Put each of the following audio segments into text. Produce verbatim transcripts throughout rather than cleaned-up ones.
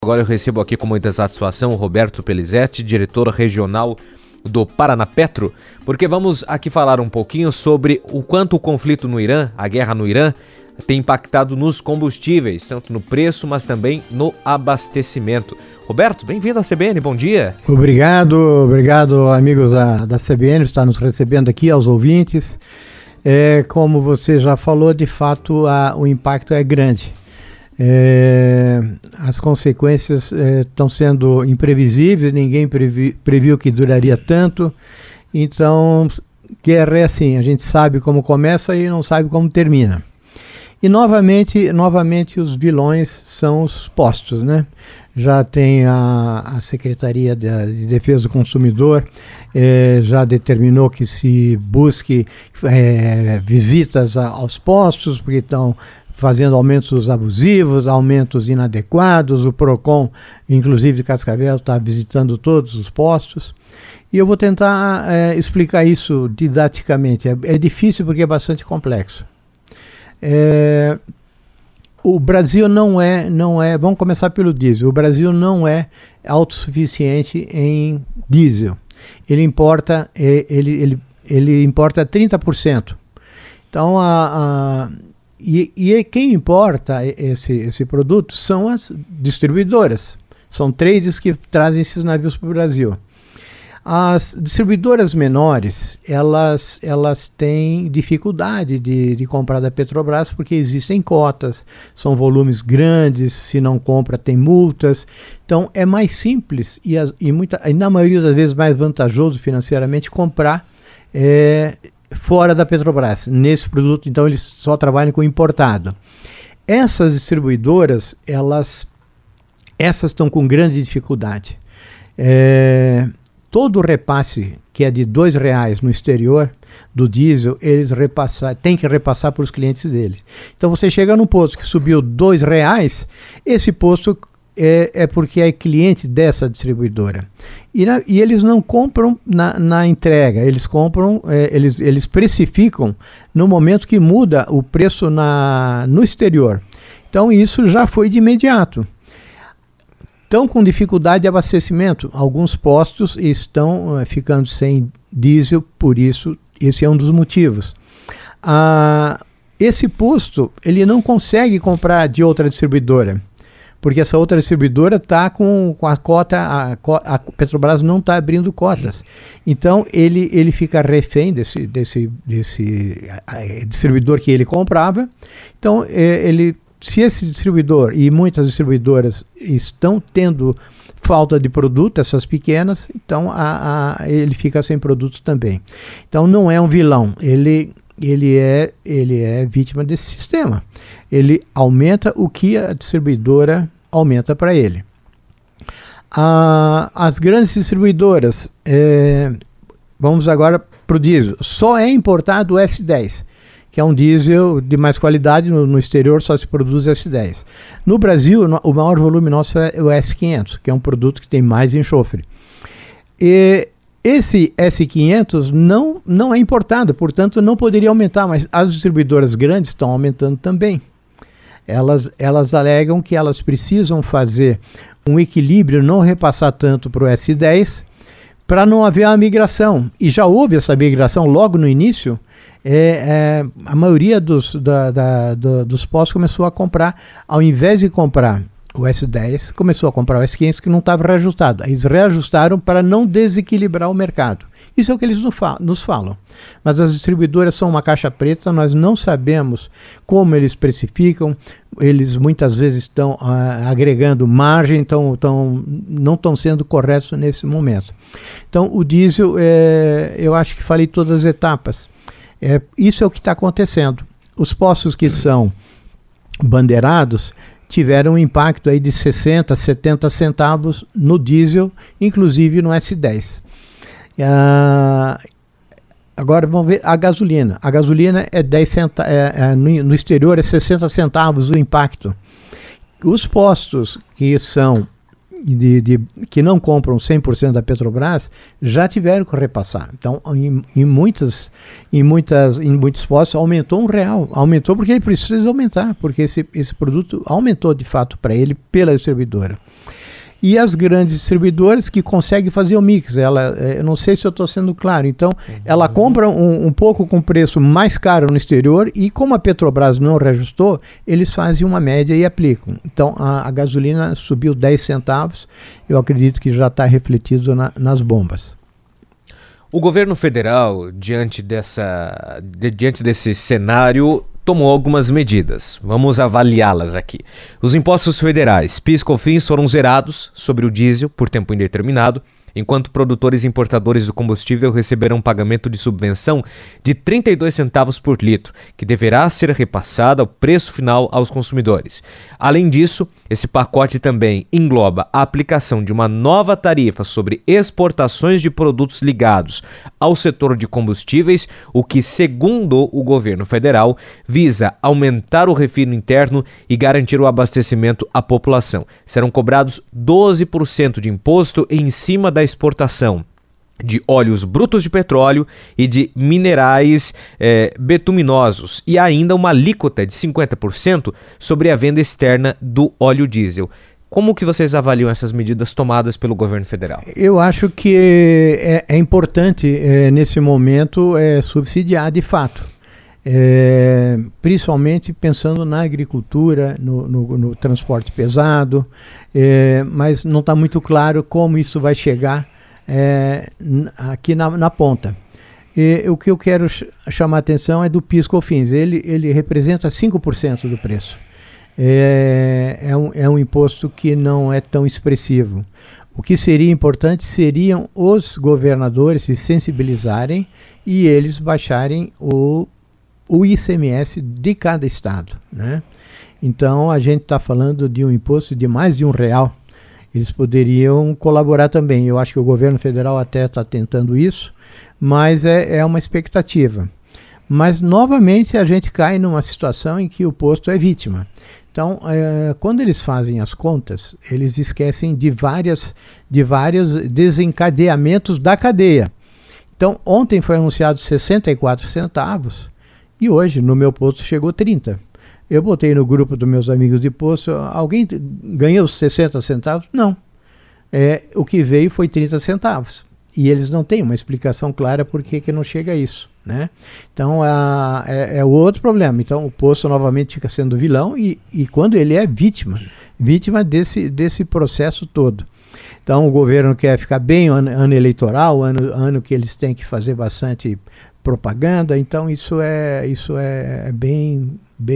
Agora eu recebo aqui com muita satisfação o Roberto Pelizetti, diretor regional do Paranapetro, porque vamos aqui falar um pouquinho sobre o quanto o conflito no Irã, a guerra no Irã, tem impactado nos combustíveis, tanto no preço, mas também no abastecimento. Roberto, bem-vindo à C B N, bom dia. Obrigado, obrigado amigos da, da C B N, está nos recebendo aqui, aos ouvintes. É, como você já falou, de fato a, o impacto é grande. É, as consequências estão é, sendo imprevisíveis, ninguém previ, previu que duraria tanto. Então, guerra é assim, a gente sabe como começa e não sabe como termina. E novamente, novamente os vilões são os postos, né? Já tem a, a Secretaria de, de Defesa do Consumidor, é, já determinou que se busque é, visitas a, aos postos, porque estão fazendo aumentos abusivos, aumentos inadequados. O PROCON, inclusive de Cascavel, está visitando todos os postos. E eu vou tentar é, explicar isso didaticamente. É, é difícil porque é bastante complexo. É, o Brasil não é, não é, vamos começar pelo diesel. O Brasil não é autossuficiente em diesel. Ele importa, ele, ele, ele importa trinta por cento. Então, a, a E, e quem importa esse, esse produto são as distribuidoras. São trades que trazem esses navios para o Brasil. As distribuidoras menores, elas, elas têm dificuldade de, de comprar da Petrobras porque existem cotas, são volumes grandes, se não compra tem multas. Então é mais simples e, a, e, muita, e na maioria das vezes mais vantajoso financeiramente comprar é, fora da Petrobras, nesse produto. Então eles só trabalham com importado. Essas distribuidoras, elas essas estão com grande dificuldade. É, todo o repasse que é de dois reais no exterior do diesel, eles repassar, tem que repassar para os clientes deles. Então você chega num posto que subiu dois reais, esse posto É, é porque é cliente dessa distribuidora. E, na, e eles não compram na, na entrega, eles compram, é, eles, eles precificam no momento que muda o preço na, no exterior. Então isso já foi de imediato. Estão com dificuldade de abastecimento. Alguns postos estão é, ficando sem diesel, por isso esse é um dos motivos. Ah, esse posto ele não consegue comprar de outra distribuidora, porque essa outra distribuidora está com, com a cota, a, a Petrobras não está abrindo cotas. Então ele, ele fica refém desse, desse, desse a, a, distribuidor que ele comprava. Então é, ele, se esse distribuidor e muitas distribuidoras estão tendo falta de produto, essas pequenas, então a, a, ele fica sem produto também. Então não é um vilão, ele... Ele é, ele é vítima desse sistema. Ele aumenta o que a distribuidora aumenta para ele. Ah, as grandes distribuidoras, é, vamos agora para o diesel. Só é importado o S dez, que é um diesel de mais qualidade. No, no exterior só se produz S dez. No Brasil, no, o maior volume nosso é o S quinhentos, que é um produto que tem mais enxofre. E esse S quinhentos não, não é importado, portanto não poderia aumentar, mas as distribuidoras grandes estão aumentando também. Elas, elas alegam que elas precisam fazer um equilíbrio, não repassar tanto para o S dez, para não haver a migração. E já houve essa migração logo no início. É, é, a maioria dos, da, da, do, dos postos começou a comprar, ao invés de comprar o S dez, começou a comprar o S quinhentos que não estava reajustado. Eles reajustaram para não desequilibrar o mercado. Isso é o que eles nos falam. Mas as distribuidoras são uma caixa preta, nós não sabemos como eles precificam, eles muitas vezes estão uh, agregando margem, tão, tão, não estão sendo corretos nesse momento. Então o diesel, é, eu acho que falei todas as etapas. É, isso é o que está acontecendo. Os postos que são bandeirados tiveram um impacto aí de sessenta, setenta centavos no diesel, inclusive no S dez. Uh, agora vamos ver a gasolina. A gasolina é dez centavos, é, é, no, no exterior é sessenta centavos o impacto. Os postos que são de, de, que não compram cem por cento da Petrobras já tiveram que repassar. Então, em, em, muitas, em, muitas, em muitos postos aumentou um real. Aumentou porque ele precisa aumentar, porque esse, esse produto aumentou de fato para ele pela distribuidora. e as grandes distribuidoras que conseguem fazer o mix. Ela, eu não sei se eu estou sendo claro, então uhum. ela compra um, um pouco com preço mais caro no exterior e como a Petrobras não reajustou, eles fazem uma média e aplicam. Então a, a gasolina subiu dez centavos, eu acredito que já está refletido na, nas bombas. O governo federal, diante, dessa, de, diante desse cenário, tomou algumas medidas. Vamos avaliá-las aqui. Os impostos federais, P I S e COFINS, foram zerados sobre o diesel por tempo indeterminado, enquanto produtores e importadores do combustível receberão um pagamento de subvenção de trinta e dois centavos por litro, que deverá ser repassado ao preço final aos consumidores. Além disso, esse pacote também engloba a aplicação de uma nova tarifa sobre exportações de produtos ligados ao setor de combustíveis, o que, segundo o governo federal, visa aumentar o refino interno e garantir o abastecimento à população. Serão cobrados doze por cento de imposto em cima da exportação de óleos brutos de petróleo e de minerais eh, betuminosos e ainda uma alíquota de cinquenta por cento sobre a venda externa do óleo diesel. Como que vocês avaliam essas medidas tomadas pelo governo federal? Eu acho que é, é importante é, nesse momento é, subsidiar de fato, é, principalmente pensando na agricultura, no, no, no transporte pesado, é, mas não está muito claro como isso vai chegar é, aqui na, na ponta. E, o que eu quero ch- chamar a atenção é do P I S e COFINS, ele, ele representa cinco por cento do preço. É, é, um, é um imposto que não é tão expressivo. O que seria importante seriam os governadores se sensibilizarem e eles baixarem o, o I C M S de cada estado, né? Então a gente está falando de um imposto de mais de um real. Eles poderiam colaborar também. Eu acho que o governo federal até está tentando isso, mas é, é uma expectativa. Mas novamente a gente cai numa situação em que o posto é vítima. Então, é, quando eles fazem as contas, eles esquecem de, várias, de vários desencadeamentos da cadeia. Então, ontem foi anunciado sessenta e quatro centavos e hoje no meu posto chegou trinta. Eu botei no grupo dos meus amigos de posto, alguém ganhou sessenta centavos? Não. É, o que veio foi trinta centavos. E eles não têm uma explicação clara por que, que não chega a isso, né? Então a, é, é o outro problema. Então o posto novamente fica sendo vilão e, e quando ele é vítima, vítima desse, desse processo todo. Então o governo quer ficar bem ano, ano eleitoral, ano, ano que eles têm que fazer bastante propaganda. Então isso é, isso é, é bem,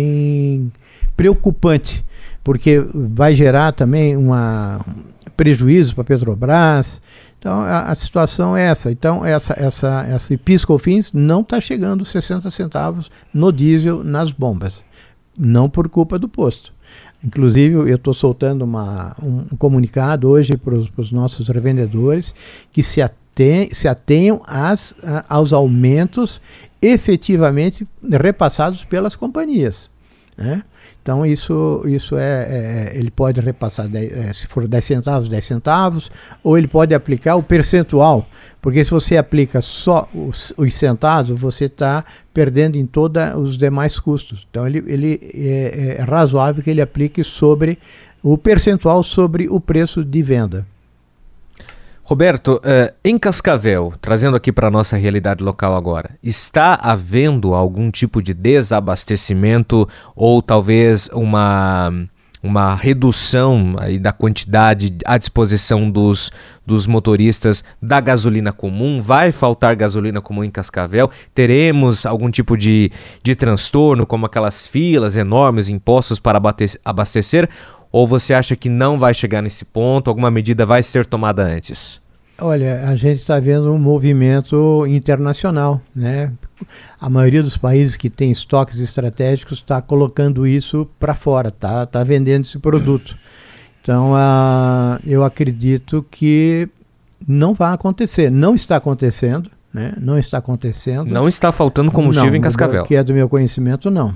bem preocupante, porque vai gerar também uma, um prejuízo para a Petrobras. Então a, a situação é essa. Então essa, essa, essa P I S e COFINS não está chegando sessenta centavos no diesel nas bombas, não por culpa do posto. Inclusive eu estou soltando uma, um, um comunicado hoje para os nossos revendedores que se, aten, se atenham às, a, aos aumentos efetivamente repassados pelas companhias, né? Então isso, isso é, é, ele pode repassar, dez, é, se for dez centavos, dez centavos, ou ele pode aplicar o percentual, porque se você aplica só os, os centavos, você está perdendo em todos os demais custos. Então ele, ele é, é razoável que ele aplique sobre o percentual sobre o preço de venda. Roberto, uh, em Cascavel, trazendo aqui para a nossa realidade local agora, está havendo algum tipo de desabastecimento ou talvez uma, uma redução aí da quantidade à disposição dos, dos motoristas da gasolina comum? Vai faltar gasolina comum em Cascavel? Teremos algum tipo de, de transtorno, como aquelas filas enormes impostos para abastecer? Ou você acha que não vai chegar nesse ponto? Alguma medida vai ser tomada antes? Olha, a gente está vendo um movimento internacional, né? A maioria dos países que tem estoques estratégicos está colocando isso para fora, tá, tá vendendo esse produto. Então, uh, eu acredito que não vai acontecer. Não está acontecendo, né? Não está acontecendo. Não está faltando combustível não, em Cascavel. Que é do meu conhecimento, não.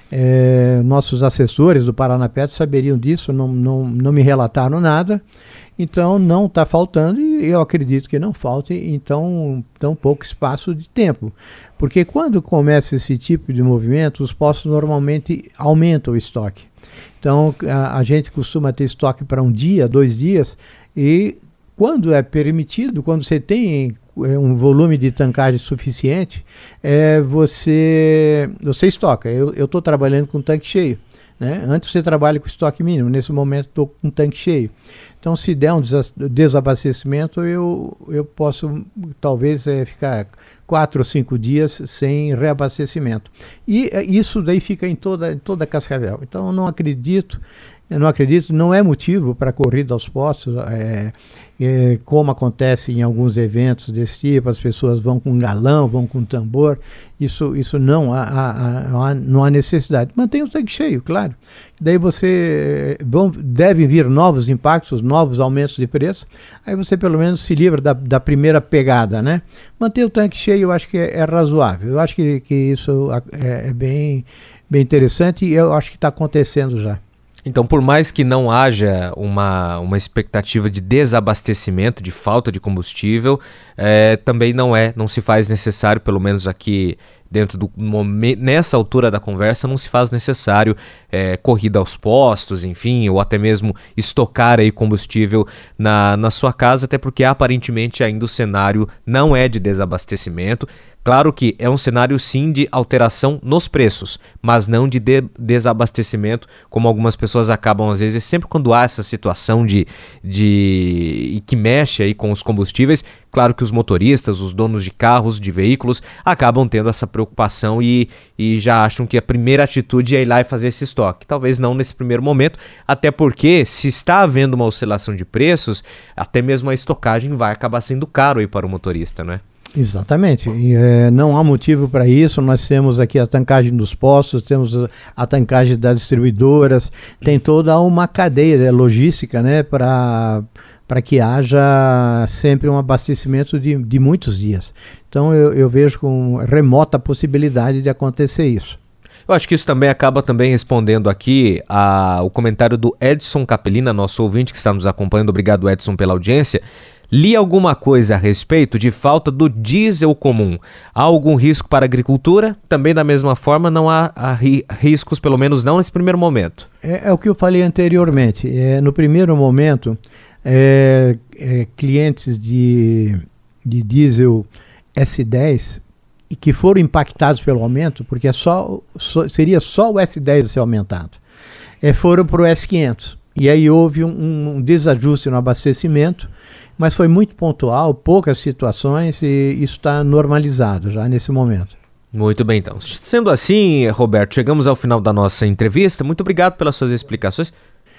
É, nossos assessores do Paraná Petro saberiam disso, não, não, não me relataram nada, então não está faltando e eu acredito que não falte em tão, tão pouco espaço de tempo, porque quando começa esse tipo de movimento, os postos normalmente aumentam o estoque. Então a, a gente costuma ter estoque para um dia, dois dias, e quando é permitido, quando você tem um volume de tancagem suficiente, é, você, você estoca. Eu estou trabalhando com tanque cheio. Né? Antes você trabalha com estoque mínimo, nesse momento estou com um tanque cheio. Então, se der um desabastecimento, eu, eu posso talvez é, ficar quatro ou cinco dias sem reabastecimento. E é, isso daí fica em toda, em toda a Cascavel. Então, eu não acredito, eu não acredito, não é motivo para corrida aos postos, é, é, como acontece em alguns eventos desse tipo, as pessoas vão com galão, vão com tambor, isso, isso não, há, há, há, não há necessidade. Mantenha o tanque cheio, claro. Daí você, vão, devem vir novos impactos, novos aumentos de preço, aí você pelo menos se livra da, da primeira pegada, né? Manter o tanque cheio eu acho que é, é razoável, eu acho que, que isso é, é bem, bem interessante e eu acho que está acontecendo já. Então, por mais que não haja uma, uma expectativa de desabastecimento, de falta de combustível, é, também não é, não se faz necessário, pelo menos aqui dentro do momento, nessa altura da conversa, não se faz necessário é, corrida aos postos, enfim, ou até mesmo estocar aí combustível na, na sua casa, até porque aparentemente ainda o cenário não é de desabastecimento. Claro que é um cenário sim de alteração nos preços, mas não de, de desabastecimento, como algumas pessoas acabam às vezes, sempre quando há essa situação de, de que mexe aí com os combustíveis, claro que os motoristas, os donos de carros, de veículos, acabam tendo essa preocupação e, e já acham que a primeira atitude é ir lá e fazer esse estoque. Talvez não nesse primeiro momento, até porque se está havendo uma oscilação de preços, até mesmo a estocagem vai acabar sendo caro aí para o motorista, né? Exatamente, e, é, não há motivo para isso. Nós temos aqui a tancagem dos postos, temos a tancagem das distribuidoras, tem toda uma cadeia né, logística, né, para para que haja sempre um abastecimento de, de muitos dias. Então eu, eu vejo com remota possibilidade de acontecer isso. Eu acho que isso também acaba também respondendo aqui a, o comentário do Edson Capelina, nosso ouvinte que está nos acompanhando. Obrigado, Edson, pela audiência. Li alguma coisa a respeito de falta do diesel comum. Há algum risco para a agricultura? Também da mesma forma não há, há ri, riscos, pelo menos não nesse primeiro momento. É, é o que eu falei anteriormente. É, no primeiro momento, é, é, clientes de, de diesel S dez e que foram impactados pelo aumento, porque é só, só, seria só o S dez a ser aumentado, é, foram para o S quinhentos. E aí houve um, um desajuste no abastecimento, mas foi muito pontual, poucas situações, e isso está normalizado já nesse momento. Muito bem, então. Sendo assim, Roberto, chegamos ao final da nossa entrevista. Muito obrigado pelas suas explicações.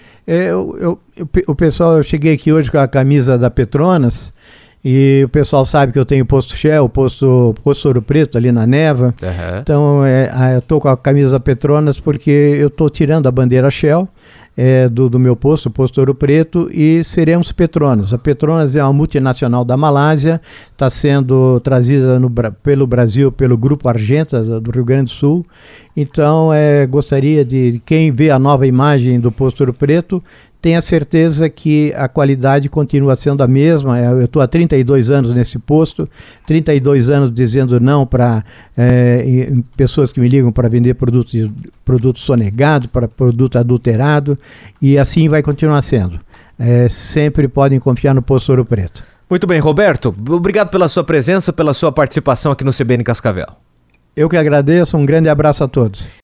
É, eu, eu, eu, o pessoal, eu cheguei aqui hoje com a camisa da Petronas, e o pessoal sabe que eu tenho posto Shell, posto, posto Ouro Preto ali na Neva. Uhum. Então, é, eu estou com a camisa da Petronas porque eu estou tirando a bandeira Shell é, do, do meu posto, o posto Ouro Preto, e seremos Petronas. A Petronas é uma multinacional da Malásia, está sendo trazida no, pelo Brasil, pelo Grupo Argenta do Rio Grande do Sul. Então, é, gostaria de, quem vê a nova imagem do posto Ouro Preto, tenha certeza que a qualidade continua sendo a mesma. Eu estou há trinta e dois anos nesse posto, trinta e dois anos dizendo não para é, pessoas que me ligam para vender produto, produto sonegado, para produto adulterado, e assim vai continuar sendo. É, sempre podem confiar no posto Ouro Preto. Muito bem, Roberto. Obrigado pela sua presença, pela sua participação aqui no C B N Cascavel. Eu que agradeço, um grande abraço a todos.